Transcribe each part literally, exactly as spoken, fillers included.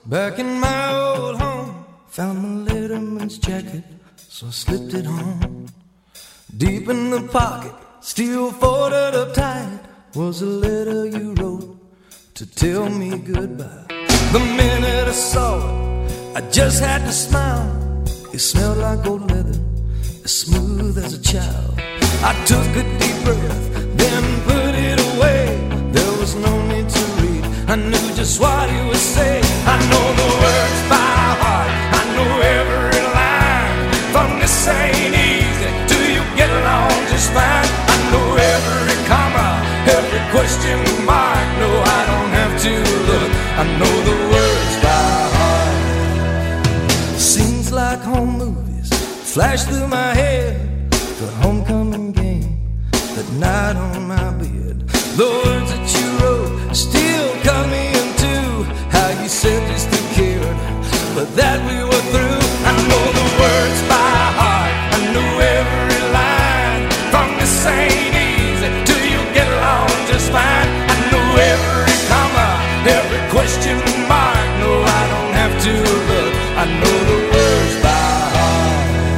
back in my old home. Found my letterman's jacket, so I slipped it on. Deep in the pocket, still folded up tight, was a letter you wrote to tell me goodbye. The minute I saw it, I just had to smile. It smelled like old leather, as smooth as a child. I took a deep breath, then put it away. There was no need to read, I knew just what he would say. I know the words by heart, I know every line. From this ain't easy, do you get along just fine? I know every comma, every question mark. No, I don't have to look, I know the words by heart. Seems like home movies flash through my head. The homecoming game, that night on my bed. The words that you wrote still cut me in two. How you said you still cared, but that we were through. I know the words by heart, I know every line. From this ain't easy, do you get along just fine? I know every comma, every question mark. No, I don't have to look, I know the words by heart.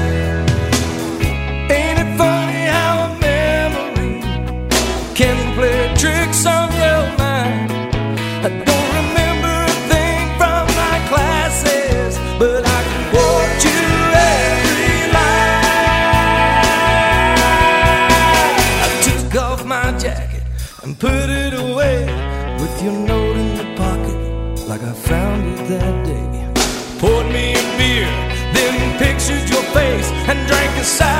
Ain't it funny how a memory can play tricks on your mind? I don't remember a thing from my classes, but I can quote you every line. I took off my jacket and put it away, with your note in the pocket, like I found it that day. Poured me a beer, then pictured your face and drank a side.